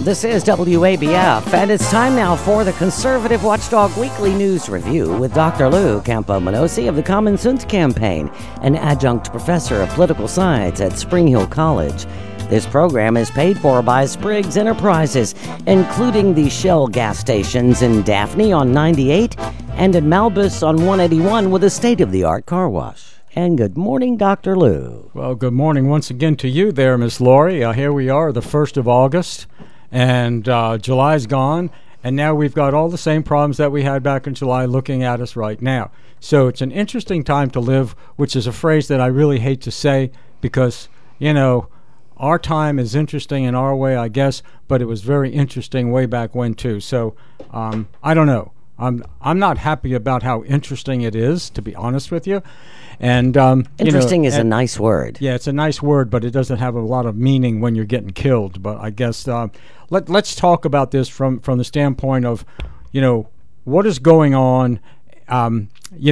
This is WABF, and it's time now for the Conservative Watchdog Weekly News Review with Dr. Lou Campoamenosi of the Common Sense Campaign, an adjunct professor of political science at Spring Hill College. This program is paid for by Spriggs Enterprises, including the Shell gas stations in Daphne on 98 and in Malbus on 181 with a state-of-the-art car wash. And good morning, Dr. Lou. Well, good morning once again to you there, Miss Lori. Here we are, the 1st of August, and July's gone, and now we've got all the same problems that we had back in July looking at us right now. So it's an interesting time to live, which is a phrase that I really hate to say because, you know, our time is interesting in our way, I guess, but it was very interesting way back when, too. So I don't know. I'm not happy about how interesting it is, to be honest with you. And interesting is a nice word. Yeah, it's a nice word, but it doesn't have a lot of meaning when you're getting killed. But I guess let's talk about this from the standpoint of, what is going on, and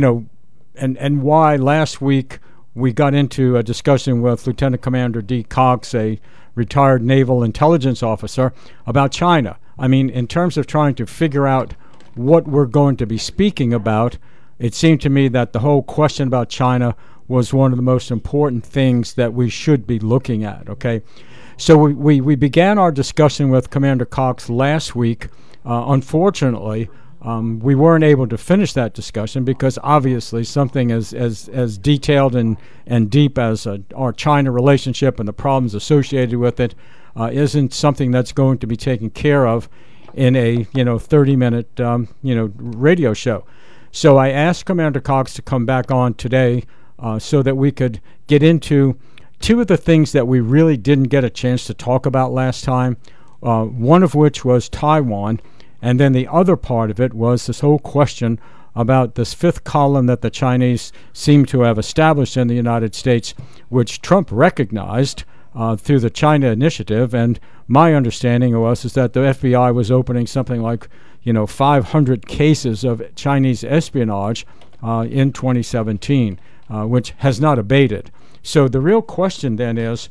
why last week we got into a discussion with Lieutenant Commander D. Cox, a retired naval intelligence officer, about China. I mean, in terms of trying to figure out what we're going to be speaking about, it seemed to me that the whole question about China was one of the most important things that we should be looking at, okay? So we began our discussion with Commander Cox last week. Unfortunately, we weren't able to finish that discussion because obviously something as detailed and deep as our China relationship and the problems associated with it isn't something that's going to be taken care of in a 30-minute radio show. So I asked Commander Cox to come back on today so that we could get into two of the things that we really didn't get a chance to talk about last time, one of which was Taiwan, and then the other part of it was this whole question about this fifth column that the Chinese seem to have established in the United States, which Trump recognized through the China Initiative. And my understanding is that the FBI was opening something like 500 cases of Chinese espionage in 2017, which has not abated. So the real question then is,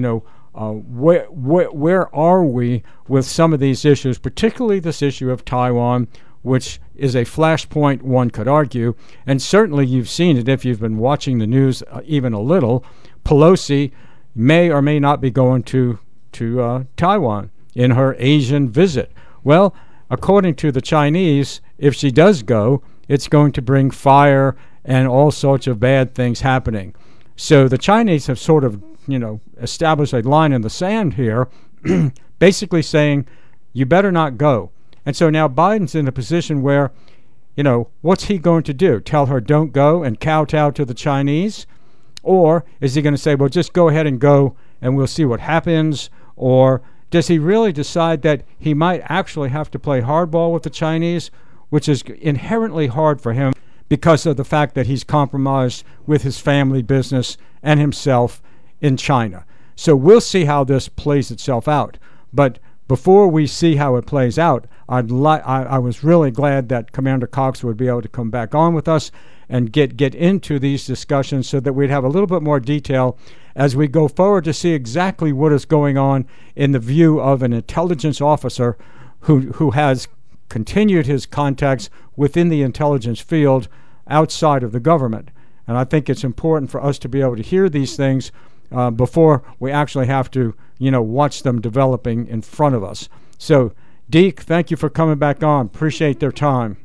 where are we with some of these issues, particularly this issue of Taiwan, which is a flashpoint, one could argue, and certainly you've seen it if you've been watching the news even a little. Pelosi may or may not be going to Taiwan in her Asian visit. Well, according to the Chinese, if she does go, it's going to bring fire and all sorts of bad things happening. So the Chinese have sort of, established a line in the sand here, basically saying, you better not go. And so now Biden's in a position where, what's he going to do? Tell her don't go and kowtow to the Chinese? Or is he going to say, well, just go ahead and go and we'll see what happens? Or does he really decide that he might actually have to play hardball with the Chinese, which is inherently hard for him because of the fact that he's compromised with his family business and himself in China? So we'll see how this plays itself out. But before we see how it plays out, I was really glad that Commander Cox would be able to come back on with us and get into these discussions so that we'd have a little bit more detail as we go forward to see exactly what is going on in the view of an intelligence officer who has continued his contacts within the intelligence field outside of the government. And I think it's important for us to be able to hear these things before we actually have to, watch them developing in front of us. So, Deke, thank you for coming back on. Appreciate their time.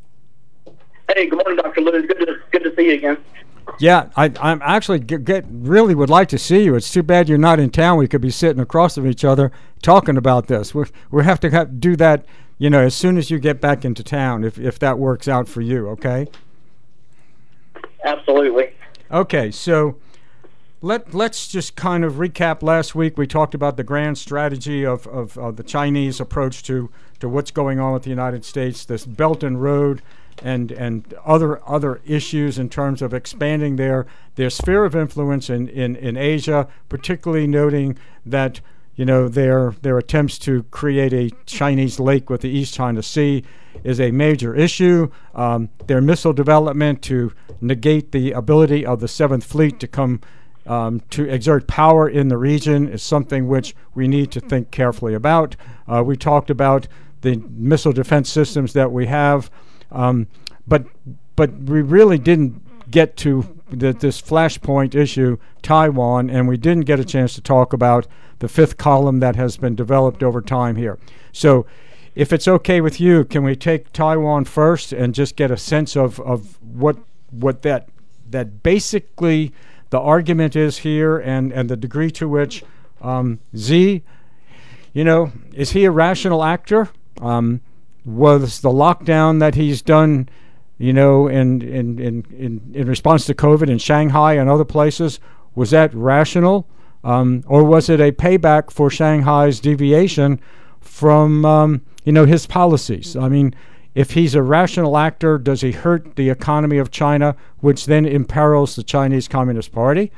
Hey, good morning, Dr. Lou. Good to see you again. Yeah, I'm actually really would like to see you. It's too bad you're not in town. We could be sitting across from each other talking about this. We have to do that, as soon as you get back into town, if that works out for you, okay? Absolutely. Okay, so let's just kind of recap last week. We talked about the grand strategy of the Chinese approach to what's going on with the United States, this Belt and Road, and other issues in terms of expanding their sphere of influence in Asia, particularly noting that their attempts to create a Chinese lake with the East China Sea is a major issue. Their missile development to negate the ability of the Seventh Fleet to come to exert power in the region is something which we need to think carefully about. We talked about the missile defense systems that we have, but we really didn't get to this flashpoint issue, Taiwan, and we didn't get a chance to talk about the fifth column that has been developed over time here. So if it's okay with you, can we take Taiwan first and just get a sense of what that basically the argument is here, and the degree to which Xi, is he a rational actor? Was the lockdown that he's done, in response to COVID in Shanghai and other places, was that rational? Or was it a payback for Shanghai's deviation from, his policies? I mean, if he's a rational actor, does he hurt the economy of China, which then imperils the Chinese Communist Party?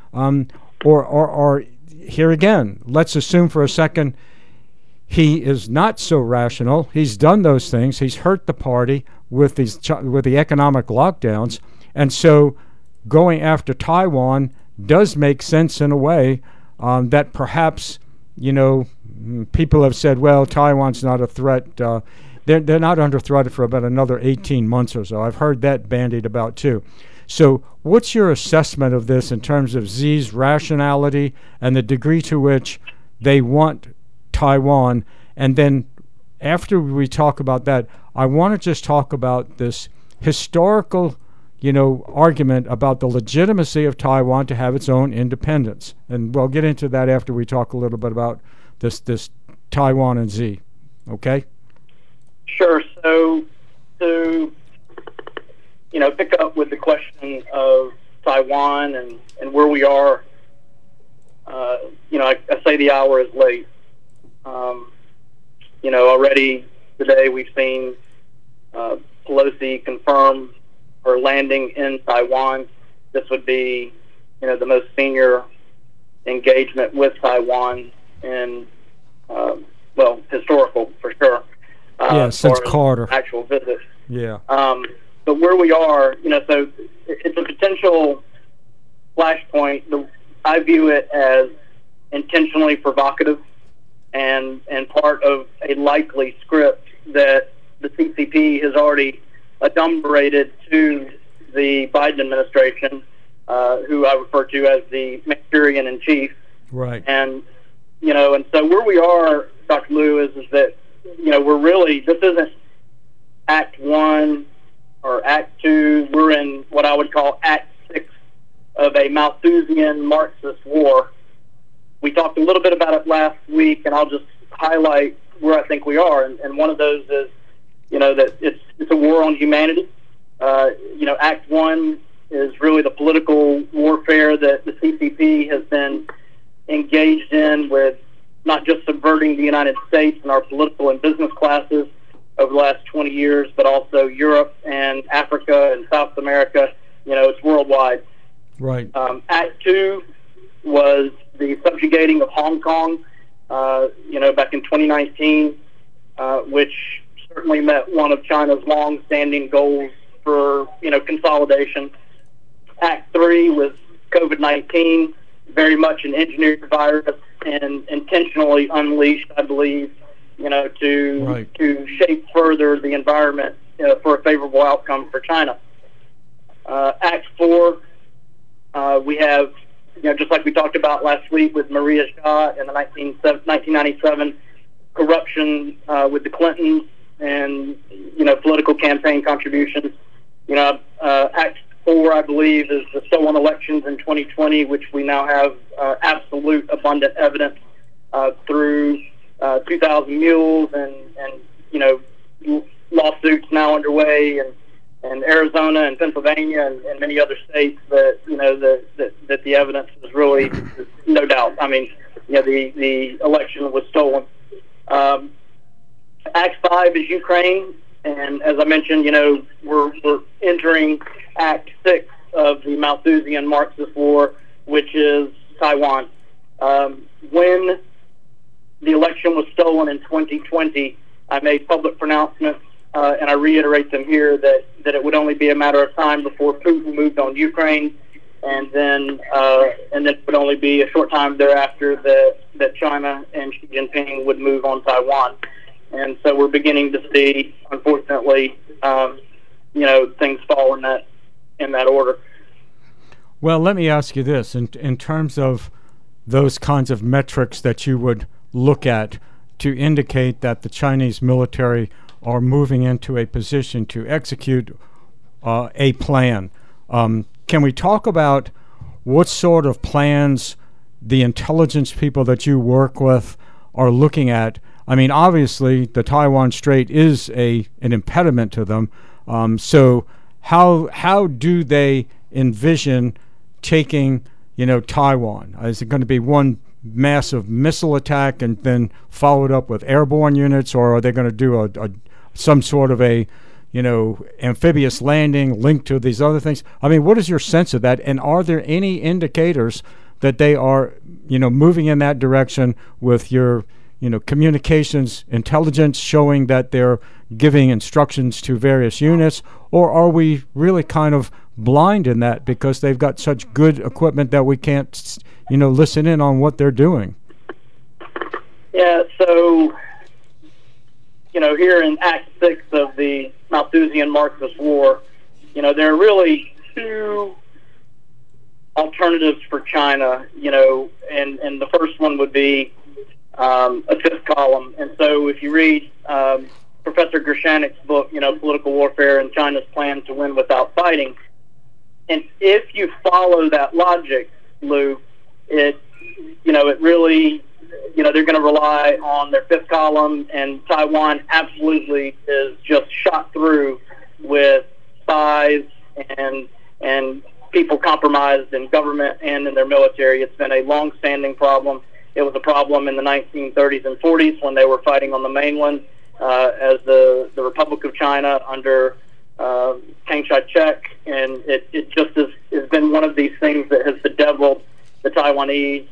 Or here again, let's assume for a second he is not so rational. He's done those things. He's hurt the party with the economic lockdowns, and so going after Taiwan does make sense in a way that perhaps people have said, well, Taiwan's not a threat. They're not under threat for about another 18 months or so. I've heard that bandied about too. So what's your assessment of this in terms of Xi's rationality and the degree to which they want Taiwan? And then after we talk about that, I want to just talk about this historical, argument about the legitimacy of Taiwan to have its own independence. And we'll get into that after we talk a little bit about this Taiwan and Xi. Okay? Sure. So to pick up with the question of Taiwan and where we are, I say the hour is late. Already today we've seen Pelosi confirm her landing in Taiwan. This would be, the most senior engagement with Taiwan in, historical for sure. Since Carter. Actual visit. Yeah. But where we are, so it's a potential flashpoint. I view it as intentionally provocative and part of a likely script that the CCP has already adumbrated to the Biden administration, who I refer to as the Manchurian-in-Chief. Right. And so where we are, Dr. Lou, is that we're really, this isn't Act 1 or Act 2. We're in what I would call Act 6 of a Malthusian Marxist war. We talked a little bit about it last week, and I'll just highlight where I think we are. And one of those is, that it's a war on humanity. Act 1 is really the political warfare that the CCP has been engaged in, with not just subverting the United States and our political and business classes over the last 20 years, but also Europe and Africa and South America. It's worldwide. Right. Act 2 was the subjugating of Hong Kong, back in 2019, which certainly met one of China's long-standing goals for, consolidation. Act 3 was COVID-19, very much an engineered virus and intentionally unleashed, I believe, to shape further the environment for a favorable outcome for China. Act 4, we have, just like we talked about last week with Maria Shah and the 1997 corruption with the Clintons and, political campaign contributions. Act 4, I believe, is the stolen elections in 2020, which we now have absolute abundant evidence through 2,000 Mules and lawsuits now underway and Arizona and Pennsylvania and many other states that that the evidence is really no doubt. I mean, the election was stolen. Act 5 is Ukraine, and as I mentioned, we're entering Act 6 of the Malthusian Marxist war, which is Taiwan. When the election was stolen in 2020, I made public pronouncements, and I reiterate them here, that it would only be a matter of time before Putin moved on Ukraine and then it would only be a short time thereafter that China and Xi Jinping would move on Taiwan. And so we're beginning to see, unfortunately, things fall in that order. Well, let me ask you this: in terms of those kinds of metrics that you would look at to indicate that the Chinese military are moving into a position to execute a plan, can we talk about what sort of plans the intelligence people that you work with are looking at? I mean, obviously, the Taiwan Strait is an impediment to them. So how do they envision taking, Taiwan? Is it going to be one massive missile attack and then followed up with airborne units, or are they going to do some sort of a, amphibious landing linked to these other things? I mean, what is your sense of that? And are there any indicators that they are, moving in that direction with your communications intelligence showing that they're giving instructions to various units, or are we really kind of blind in that because they've got such good equipment that we can't, listen in on what they're doing? Yeah, so, here in Act 6 of the Malthusian Marxist War, there are really two alternatives for China, and the first one would be a fifth column. And so if you read Professor Gershanik's book, Political Warfare and China's Plan to Win Without Fighting, and if you follow that logic, Lou, it really, they're going to rely on their fifth column, and Taiwan absolutely is just shot through with spies and people compromised in government and in their military. It's been a long-standing problem. It was a problem in the 1930s and 40s when they were fighting on the mainland as the Republic of China under Chiang Kai-shek, and it just has been one of these things that has bedeviled the Taiwanese,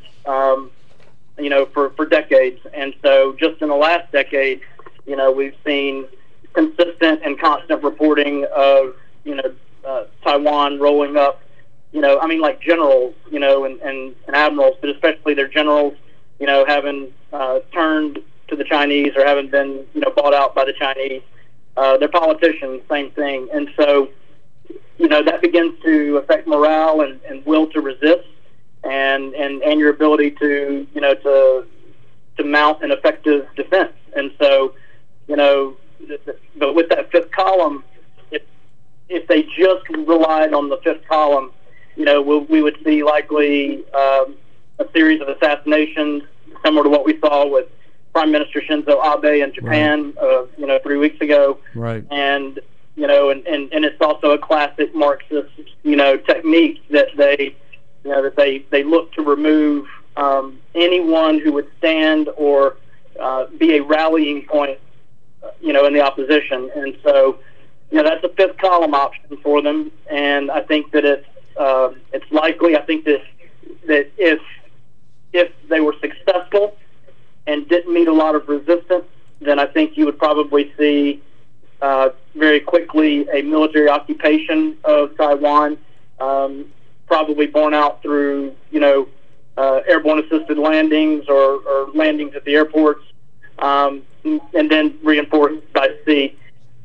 for decades. And so just in the last decade, we've seen consistent and constant reporting of, Taiwan rolling up, like generals, and admirals, but especially their generals, having turned to the Chinese or having been, bought out by the Chinese. Their politicians, same thing. And so, that begins to affect morale and will to resist and your ability to, to mount an effective defense. And so, but with that fifth column, if they just relied on the fifth column, we would see likely a series of assassinations similar to what we saw with Prime Minister Shinzo Abe in Japan, right. 3 weeks ago. Right. And, and it's also a classic Marxist, technique that they look to remove anyone who would stand or be a rallying point, in the opposition. And so, that's a fifth column option for them. And I think that it's likely. I think that if they were successful and didn't meet a lot of resistance, then I think you would probably see very quickly a military occupation of Taiwan, probably borne out through, airborne assisted landings or landings at the airports, and then reinforced by sea.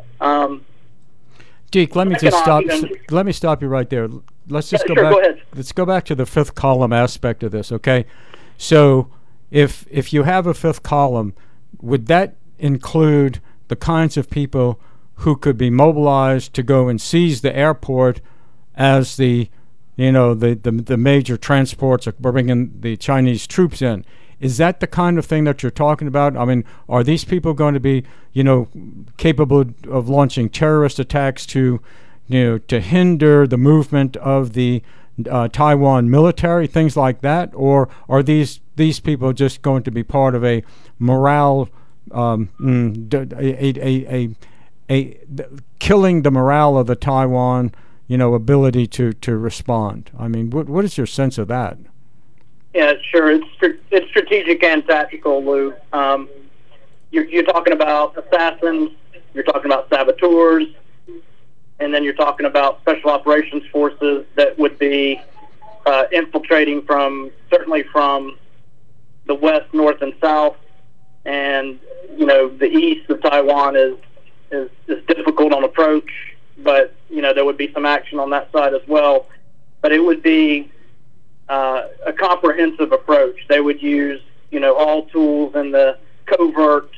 Deke, let me stop you right there. Let's just go back. Go ahead. Let's go back to the fifth column aspect of this, okay? So if you have a fifth column, would that include the kinds of people who could be mobilized to go and seize the airport as the major transports are bringing the Chinese troops in? Is that the kind of thing that you're talking about? I mean, are these people going to be, capable of launching terrorist attacks to hinder the movement of the Taiwan military, things like that? Or are these people just going to be part of a morale, killing the morale of the Taiwan, ability to respond? I mean, what is your sense of that? Yeah, sure. It's strategic and tactical, Lou. You're talking about assassins, you're talking about saboteurs, and then you're talking about special operations forces that would be infiltrating certainly from the west, north, and south, and the east of Taiwan is difficult on approach, but there would be some action on that side as well. But it would be a comprehensive approach. They would use all tools in the covert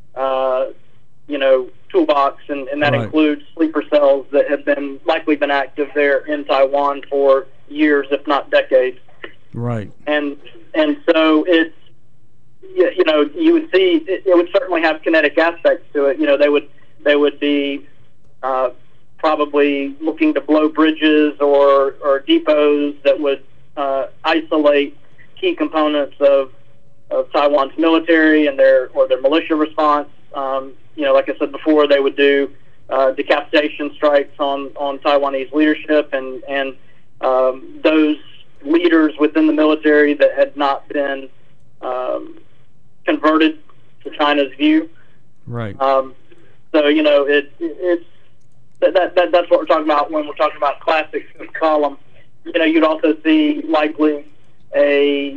toolbox, and that includes sleeper cells that have likely been active there in Taiwan for years, if not decades. Right. And so it's you would see it would certainly have kinetic aspects to it. They would be probably looking to blow bridges or depots that would isolate key components of Taiwan's military and their militia response. Like I said before, they would do decapitation strikes on Taiwanese leadership and those leaders within the military that had not been converted to China's view. Right. So it's that's what we're talking about when we're talking about classic fifth column. You'd also see likely a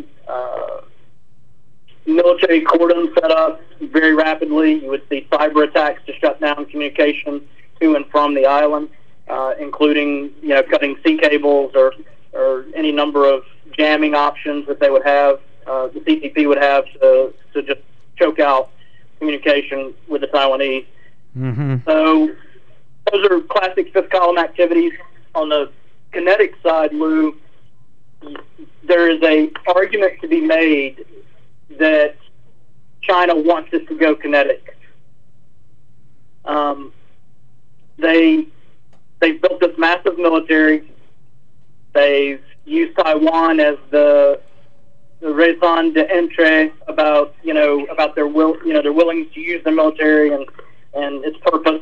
military cordon set up very rapidly. You would see cyber attacks to shut down communication to and from the island, including cutting sea cables or any number of jamming options that they would have. The CCP would have to just choke out communication with the Taiwanese. Mm-hmm. So those are classic fifth column activities. On the kinetic side, Lou, there is a argument to be made that China wants it to go kinetic. They've built this massive military. They've used Taiwan as the raison d'être about their their willingness to use their military and its purpose.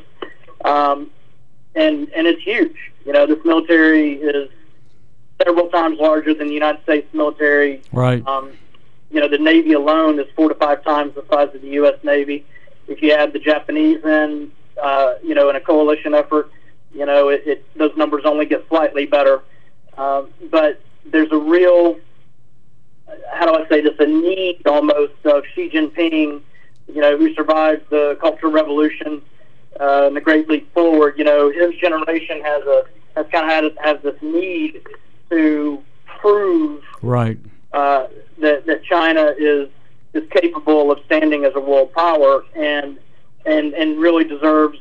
And it's huge. This military is several times larger than the United States military. Right. The Navy alone is 4 to 5 times the size of the U.S. Navy. If you add the Japanese in a coalition effort, those numbers only get slightly better. But there's a real, how do I say this, a need almost of Xi Jinping, who survived the Cultural Revolution and the Great Leap Forward. His generation has this need to prove right. That China is capable of standing as a world power and really deserves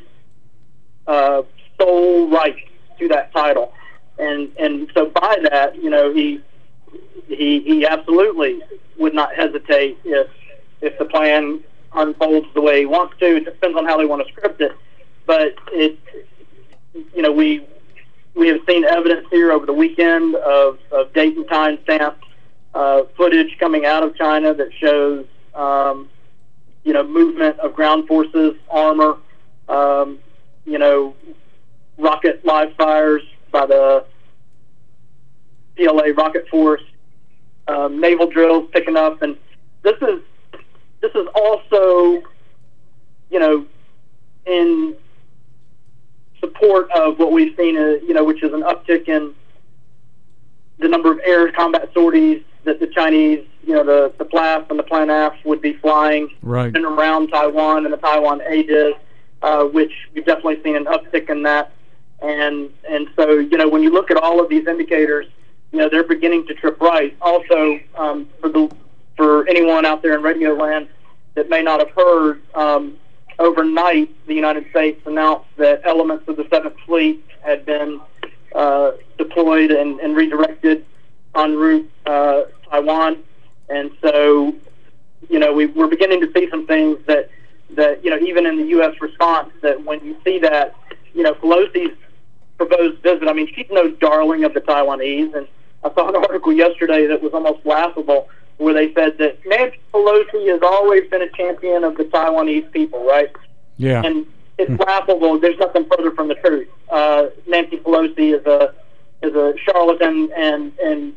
sole right to that title. And so by that, he absolutely would not hesitate if the plan unfolds the way he wants to. It depends on how they want to script it. But we have seen evidence here over the weekend of date and time stamped footage coming out of China that shows movement of ground forces, armor, rocket live fires by the PLA rocket force, naval drills picking up, and this is also in support of what we've seen, which is an uptick in the number of air combat sorties that the Chinese, the PLAF and the PLANAF would be flying right. in and around Taiwan and the Taiwan ADIZ, which we've definitely seen an uptick in that. And so, when you look at all of these indicators, they're beginning to trip right. Also, for anyone out there in radio land that may not have heard, overnight the United States announced that elements of the 7th Fleet had been deployed and redirected en route Taiwan. And so, we're beginning to see some things that even in the U.S. response, that when you see that, Pelosi's proposed visit, I mean, she's no darling of the Taiwanese. And I saw an article yesterday that was almost laughable, where they said that Nancy Pelosi has always been a champion of the Taiwanese people, right? Yeah. And it's laughable. There's nothing further from the truth. Nancy Pelosi is a charlatan, and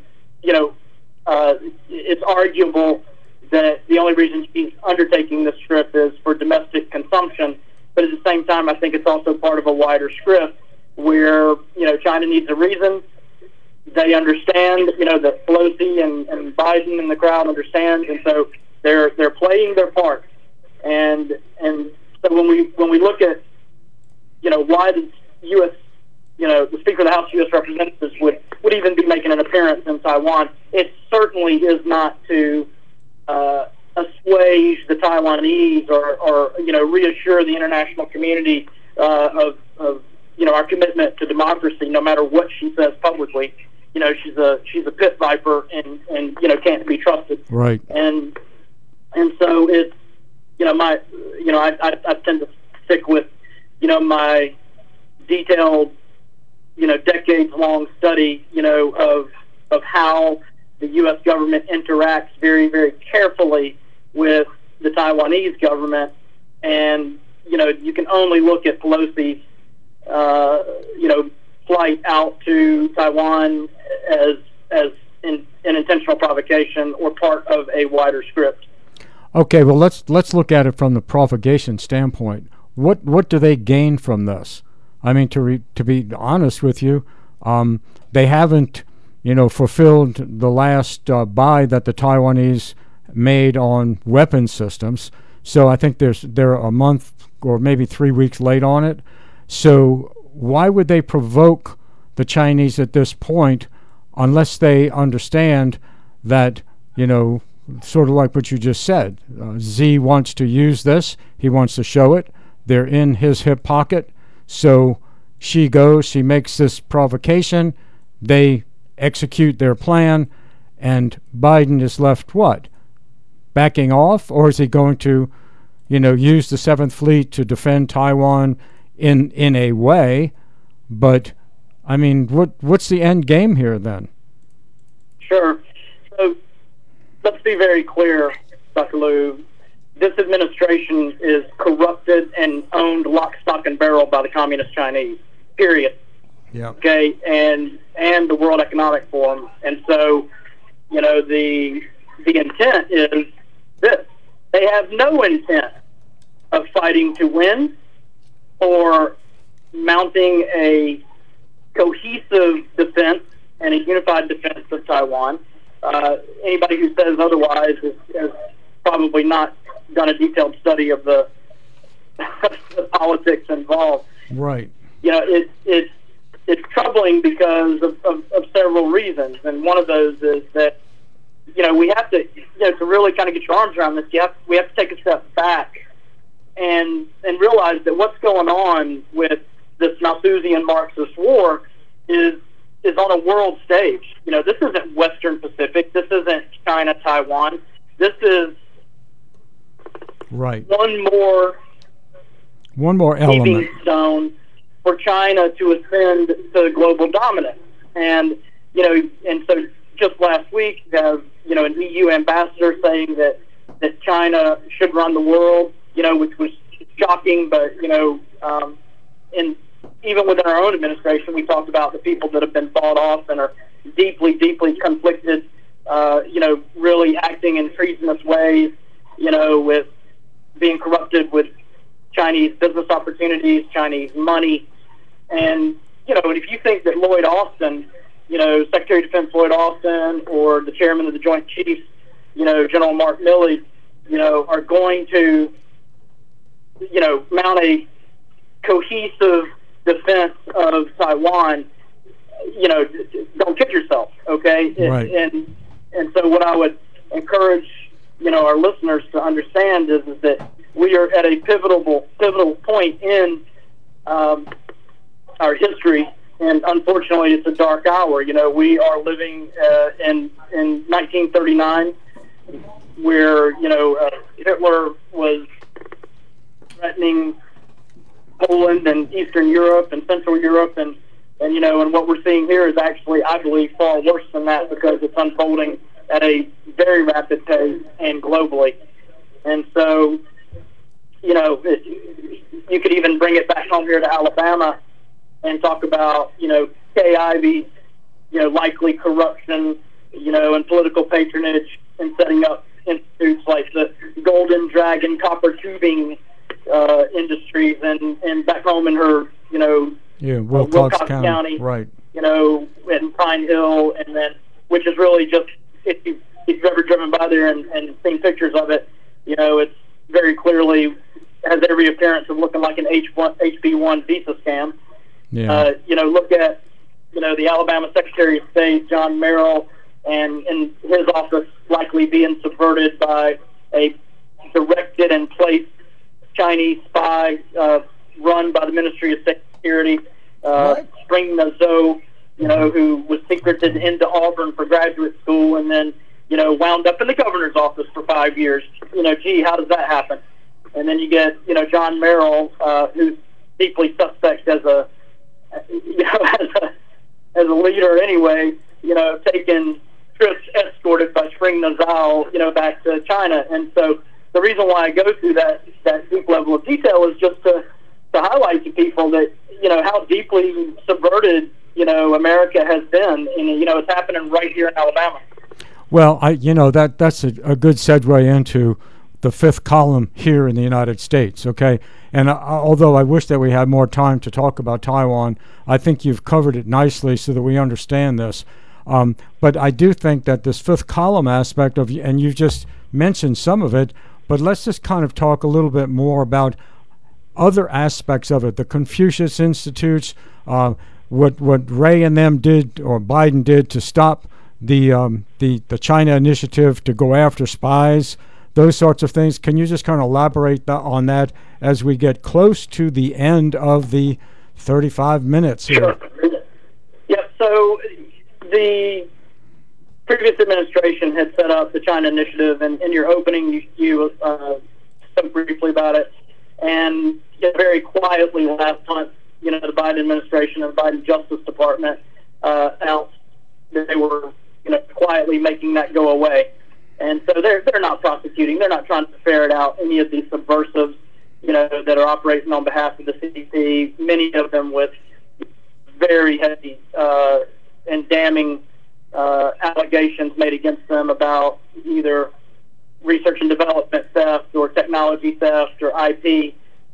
it's arguable that the only reason she's undertaking this script is for domestic consumption. But at the same time, I think it's also part of a wider script where China needs a reason they understand, that Pelosi and Biden and the crowd understand, and so they're playing their part. And so when we look at, why the U.S., the Speaker of the House of U.S. Representatives would even be making an appearance in Taiwan, it certainly is not to assuage the Taiwanese or reassure the international community of our commitment to democracy, no matter what she says publicly. She's a pit viper and can't be trusted. Right. And so it's I tend to stick with my detailed decades long study of how the U.S. government interacts very, very carefully with the Taiwanese government, and you can only look at Pelosi's flight out to Taiwan as an intentional provocation or part of a wider script. Okay, well let's look at it from the provocation standpoint. What do they gain from this? I mean, to be honest with you, they haven't fulfilled the last buy that the Taiwanese made on weapon systems. So I think they're a month or maybe 3 weeks late on it. So why would they provoke the Chinese at this point unless they understand that, sort of like what you just said, Xi wants to use this, he wants to show it, they're in his hip pocket, so she makes this provocation, they execute their plan, and Biden is left what? Backing off? Or is he going to, use the 7th Fleet to defend Taiwan in a way? But, I mean, what's the end game here then? Sure. So let's be very clear, Dr. Lou. This administration is corrupted and owned lock, stock, and barrel by the Communist Chinese, period. Yeah. Okay, and the World Economic Forum. And so, the intent is this. They have no intent of fighting to win or mounting a cohesive defense and a unified defense of Taiwan. Anybody who says otherwise has probably not done a detailed study of the politics involved. Right. It's troubling because of several reasons, and one of those is that we have to to really kind of get your arms around this. We have to take a step back and realize that what's going on with this Malthusian Marxist war is on a world stage. This isn't Western Pacific. This isn't China, Taiwan. This is right. One more element stone for China to ascend to global dominance. And so just last week, you have an EU ambassador saying that China should run the world, which was shocking. But even within our own administration, we talked about the people that have been bought off and are deeply, deeply conflicted, really acting in treasonous ways, with being corrupted with Chinese business opportunities, Chinese money. And, if you think that Lloyd Austin, Secretary of Defense Lloyd Austin, or the chairman of the Joint Chiefs, General Mark Milley, are going to, mount a cohesive defense of Taiwan, don't kid yourself, okay? Right. And so what I would encourage, our listeners to understand is that we are at a pivotal point in our history, and unfortunately it's a dark hour. We are living in 1939, where, Hitler was threatening Poland and Eastern Europe and Central Europe, and what we're seeing here is actually, I believe, far worse than that, because it's unfolding at a very rapid pace and globally. And so, you could even bring it back home here to Alabama and talk about, Kay Ivey's, likely corruption, and political patronage in setting up institutes like the Golden Dragon copper tubing industries, and back home in her, Wilcox County. Right. in Pine Hill, and then, which is really just, if you've ever driven by there and seen pictures of it, it's very clearly has every appearance of looking like an HB1 visa scam. Yeah. Look at, the Alabama Secretary of State, John Merrill, and his office likely being subverted by a directed and placed Chinese spy run by the Ministry of State Security, Spring Nazo, who was secreted into Auburn for graduate school and then, wound up in the governor's office for 5 years. Gee, how does that happen? And then you get, John Merrill, who's deeply suspect as a leader anyway, taking trips escorted by Spring Nazal, back to China. And so the reason why I go through that deep level of detail is just to highlight to people that, how deeply subverted, America has been. And, it's happening right here in Alabama. Well, that's a good segue into the fifth column here in the United States, okay? And although I wish that we had more time to talk about Taiwan, I think you've covered it nicely so that we understand this. But I do think that this fifth column aspect of, and you've just mentioned some of it, but let's just kind of talk a little bit more about other aspects of it. The Confucius Institutes, what Ray and them did, or Biden did, to stop the China initiative to go after spies, those sorts of things. Can you just kind of elaborate on that as we get close to the end of the 35 minutes here? Sure. Yeah, so the previous administration had set up the China Initiative, and in your opening, you spoke briefly about it. And very quietly last month, the Biden administration and the Biden Justice Department announced that they were, quietly making that go away. And so they're not prosecuting. They're not trying to ferret out any of these subversives, that are operating on behalf of the CCP, many of them with very heavy and damning allegations made against them about either research and development theft or technology theft or IP.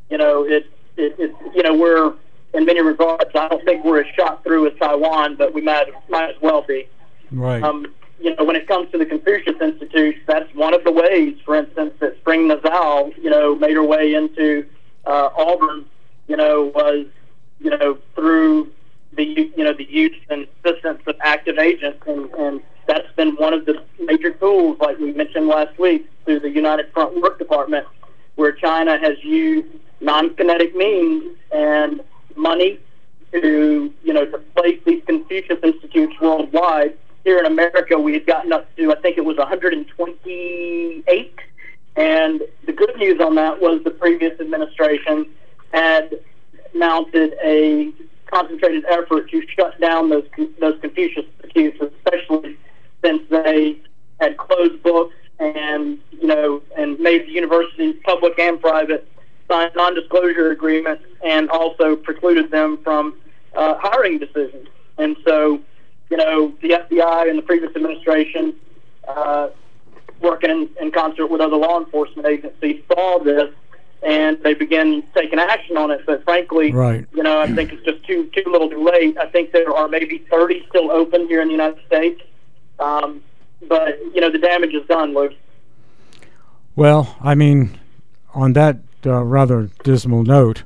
We're, in many regards, I don't think we're as shot through as Taiwan, but we might as well be. Right. When it comes to the Confucius Institute, that's one of the ways, for instance, that Spring Nazal, made her way into Auburn, was, through the use and assistance of active agents, and that's been one of the major tools, like we mentioned last week, through the United Front Work Department, where China has used non-kinetic means and money to place these Confucius Institutes worldwide. Here in America, we had gotten up to, I think it was 128. And the good news on that was the previous administration had mounted a concentrated effort to shut down those Confucius Institutes, especially since they had closed books and, and made the universities, public and private, sign non-disclosure agreements, and also precluded them from hiring decisions. And so, the FBI and the previous administration, working in concert with other law enforcement agencies, saw this, and they began taking action on it. But frankly, right. I think it's just too little too late. I think there are maybe 30 still open here in the United States. But, the damage is done, Lou. Well, I mean, on that rather dismal note,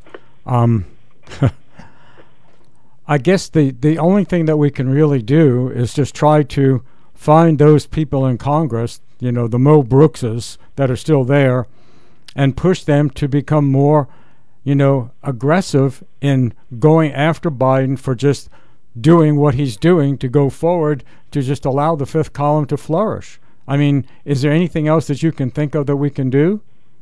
I guess the only thing that we can really do is just try to find those people in Congress, the Mo Brookses that are still there, and push them to become more, aggressive in going after Biden for just doing what he's doing, to go forward to just allow the fifth column to flourish. I mean, is there anything else that you can think of that we can do?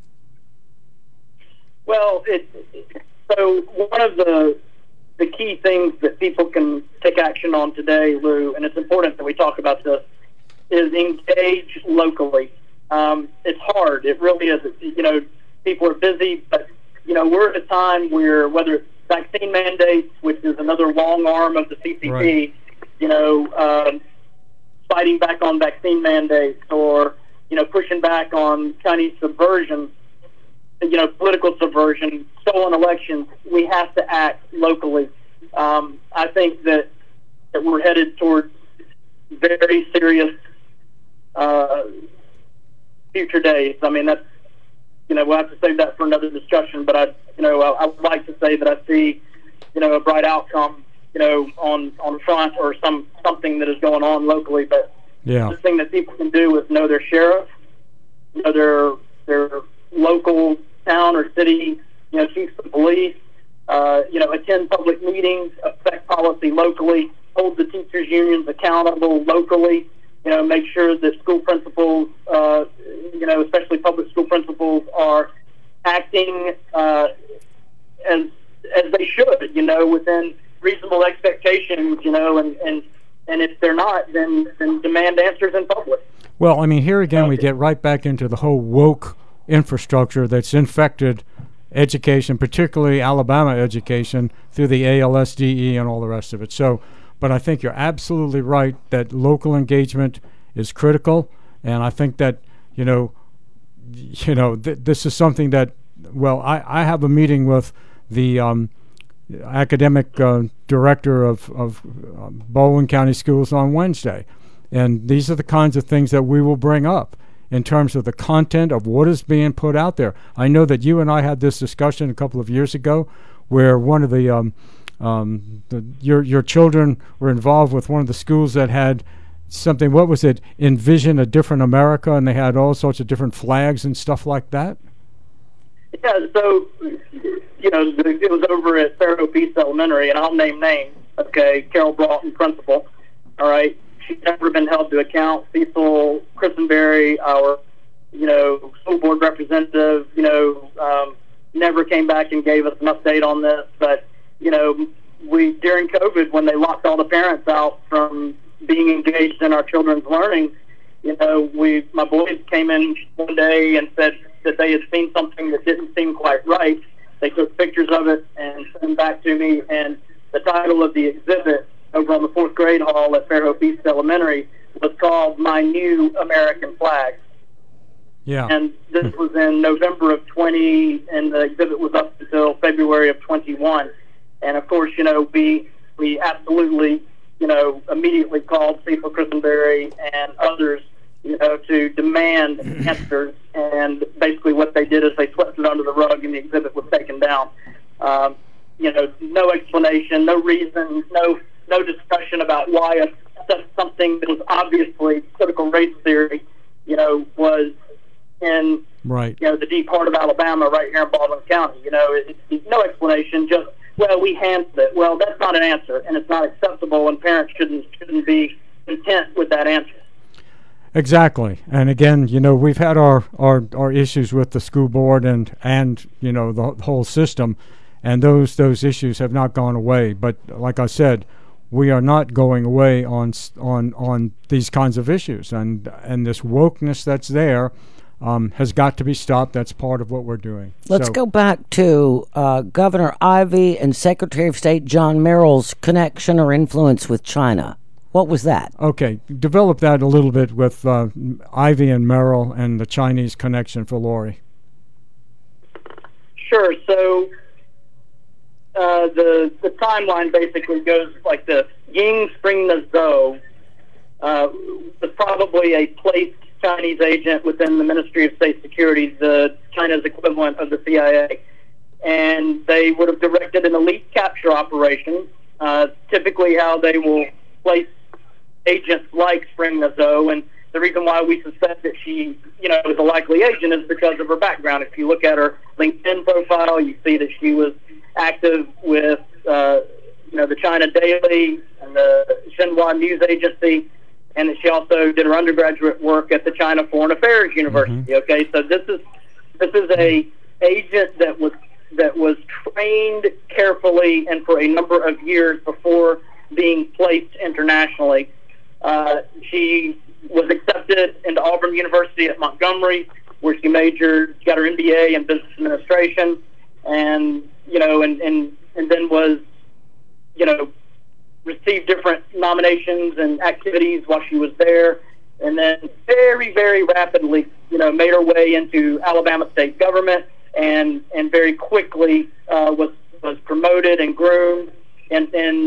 Well, so one of the key things that people can take action on today, Lou, and it's important that we talk about this, is engage locally. It's hard. It really is. People are busy, but, we're at a time where, whether it's vaccine mandates, which is another long arm of the CCP, right. Fighting back on vaccine mandates, or, pushing back on Chinese subversion, political subversion, stolen elections, we have to act locally. I think that that we're headed towards very serious future days. I mean, that's, we'll have to save that for another discussion, but I would like to say that I see, a bright outcome, on front or something that is going on locally. But the thing that people can do is know their sheriff, know their local town or city, chiefs of police, attend public meetings, affect policy locally, hold the teachers' unions accountable locally, make sure that school principals, especially public school principals, are acting as they should, within reasonable expectations, and if they're not, then demand answers in public. Well, I mean, here again we get right back into the whole woke infrastructure that's infected education, particularly Alabama education, through the ALSDE and all the rest of it. So, but I think you're absolutely right that local engagement is critical, and I think that this is something that, well, I have a meeting with the academic director of Baldwin County Schools on Wednesday, and these are the kinds of things that we will bring up in terms of the content of what is being put out there. I know that you and I had this discussion a couple of years ago, where one of your children were involved with one of the schools that had something. What was it? Envision a Different America, and they had all sorts of different flags and stuff like that. Yeah, so it was over at Fairhope East Elementary, and I'll name names. Okay, Carol Broughton, principal. All right, she's never been held to account. Cecil Christenberry, our school board representative, never came back and gave us an update on this. But we, during COVID, when they locked all the parents out from being engaged in our children's learning, my boys came in one day and said that they had seen something that didn't seem quite right. They took pictures of it and sent them back to me, and the title of the exhibit over on the 4th grade hall at Fairhope East Elementary was called My New American Flag. Yeah. And this was in November of 20, and the exhibit was up until February of 21. And of course, we absolutely, immediately called Cecil Christenberry and others, to demand answers. And basically what they did is they swept it under the rug, and the exhibit was taken down. No explanation, no reason, no discussion about why something that was obviously critical race theory, was in the deep heart of Alabama, right here in Baldwin County. No explanation, just, well, we handled it. Well, that's not an answer, and it's not acceptable, and parents shouldn't be content with that answer. Exactly. And again, we've had our issues with the school board and the whole system, and those issues have not gone away. But like I said, we are not going away on these kinds of issues, and this wokeness that's there has got to be stopped. That's part of what we're doing. Let's go back to Governor Ivey and Secretary of State John Merrill's connection or influence with China. What was that? Okay, develop that a little bit with Ivey and Merrill and the Chinese connection for Lori. Sure. So the timeline basically goes like this. Ying Spring-Nazo was probably a placed Chinese agent within the Ministry of State Security, China's equivalent of the CIA, and they would have directed an elite capture operation. Typically, how they will place agents like Spring-Nazo, and the reason why we suspect that she, is a likely agent is because of her background. If you look at her LinkedIn profile, you see that she was active with, the China Daily and the Xinhua News Agency, and that she also did her undergraduate work at the China Foreign Affairs University. Mm-hmm. Okay, so this is a agent that was trained carefully and for a number of years before being placed internationally. She was accepted into Auburn University at Montgomery, where she got her MBA in business administration, and then was, received different nominations and activities while she was there, and then very, very rapidly, made her way into Alabama state government, and very quickly was promoted and groomed, and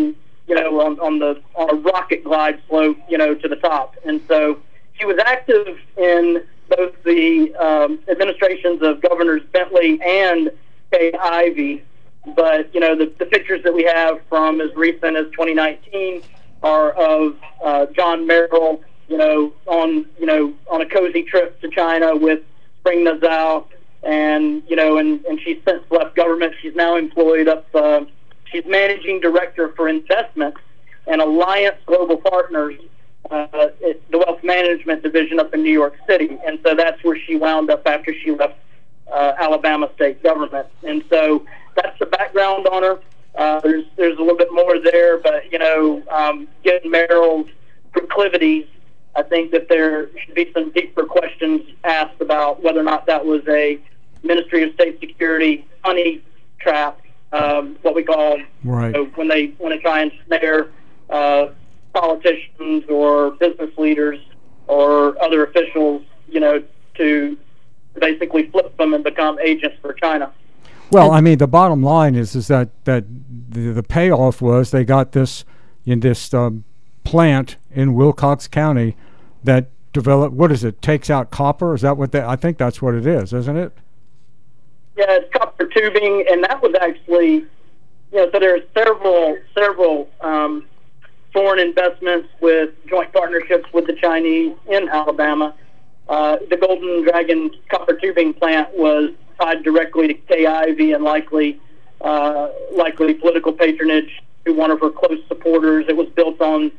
on a rocket glide slope, to the top. And so she was active in both the administrations of Governors Bentley and Kay Ivey. But, the pictures that we have from as recent as 2019 are of John Merrill, on a cozy trip to China with Spring Nazal. And, and she's since left government. She's now employed she's managing director for investments and Alliance Global Partners, the wealth management division up in New York City. And so that's where she wound up after she left Alabama state government. And so that's the background on her. There's a little bit more there, but, given Merrill's proclivities, I think that there should be some deeper questions asked about whether or not that was a Ministry of State Security honey trap, what we call, right. When they try and snare politicians or business leaders or other officials, to basically flip them and become agents for China. Well, I mean, the bottom line is that the payoff was they got this plant in Wilcox County that developed. What is it? Takes out copper? Is that what I think that's what it is, isn't it? Yeah, it's copper tubing, and that was actually, so there's several foreign investments with joint partnerships with the Chinese in Alabama. The Golden Dragon copper tubing plant was tied directly to Kay Ivey and likely political patronage to one of her close supporters. It was built on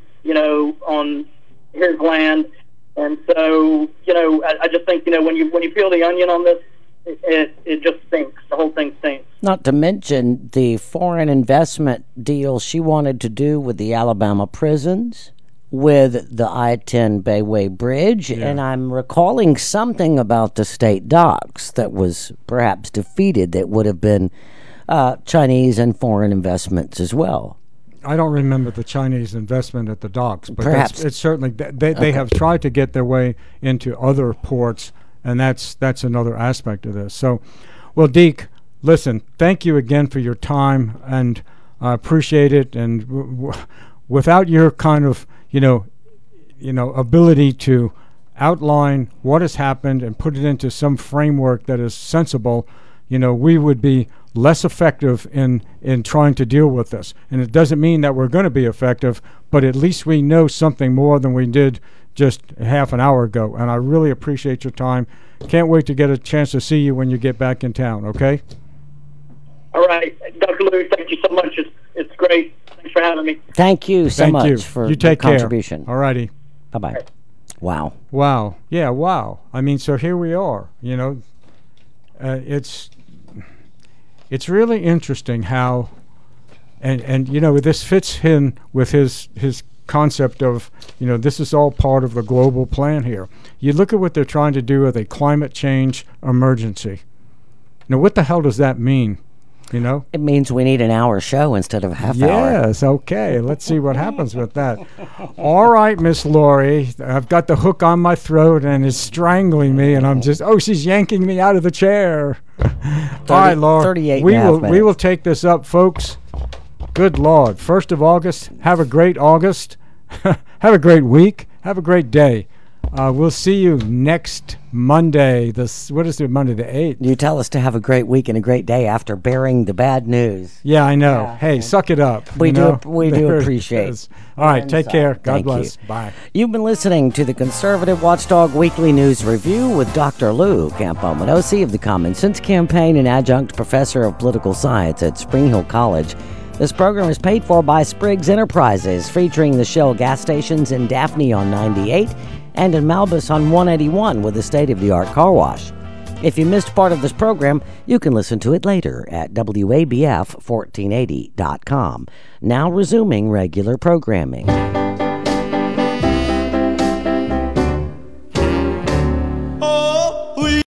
his land, and so I just think when you peel the onion on this, it just stinks. The whole thing stinks. Not to mention the foreign investment deal she wanted to do with the Alabama prisons, with the I-10 Bayway Bridge, and I'm recalling something about the state docks that was perhaps defeated that would have been Chinese and foreign investments as well. I don't remember the Chinese investment at the docks, but perhaps it's certainly they have tried to get their way into other ports, and that's another aspect of this. So, well, Deke, listen, thank you again for your time, and I appreciate it. And without your kind of ability to outline what has happened and put it into some framework that is sensible, we would be less effective in trying to deal with this. And it doesn't mean that we're going to be effective, but at least we know something more than we did just half an hour ago. And I really appreciate your time. Can't wait to get a chance to see you when you get back in town, okay? All right. Dr. Lou, thank you so much. It's great. Thanks for having me. Thank you so much for you take the contribution. Care. All righty. Bye-bye. Right. Wow. Wow. Yeah, wow. I mean, so here we are. It's really interesting how, and this fits in with his concept of, this is all part of the global plan here. You look at what they're trying to do with a climate change emergency. Now, what the hell does that mean? It means we need an hour show instead of a half hour. Yes, okay. Let's see what happens with that. All right, Miss Lori, I've got the hook on my throat and it's strangling me, and I'm just, she's yanking me out of the chair. 30, all right, Lord. 38 we will take this up, folks. Good Lord. 1st of August. Have a great August. Have a great week. Have a great day. We'll see you next Monday. What is it, Monday the 8th? You tell us to have a great week and a great day after bearing the bad news. Yeah, I know. Yeah. Hey, suck it up. We do appreciate. All right, take care. God bless. You. Bye. You've been listening to the Conservative Watchdog Weekly News Review with Dr. Lou Campo-Menosi of the Common Sense Campaign and adjunct professor of political science at Spring Hill College. This program is paid for by Spriggs Enterprises, featuring the Shell gas stations in Daphne on 98 and in Malbus on 181 with a state-of-the-art car wash. If you missed part of this program, you can listen to it later at WABF1480.com. Now resuming regular programming.